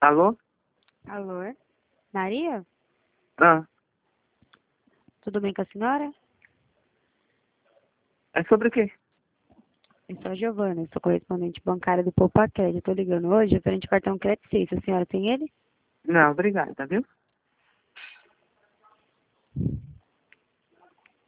Alô? Alô? Maria? Ah, Tudo bem com a senhora? é sobre o quê? Eu sou a Giovana, sou correspondente bancária do Poupaquete. Estou ligando hoje referente ao cartão Crédito 6. A senhora tem ele? Não, obrigada, viu?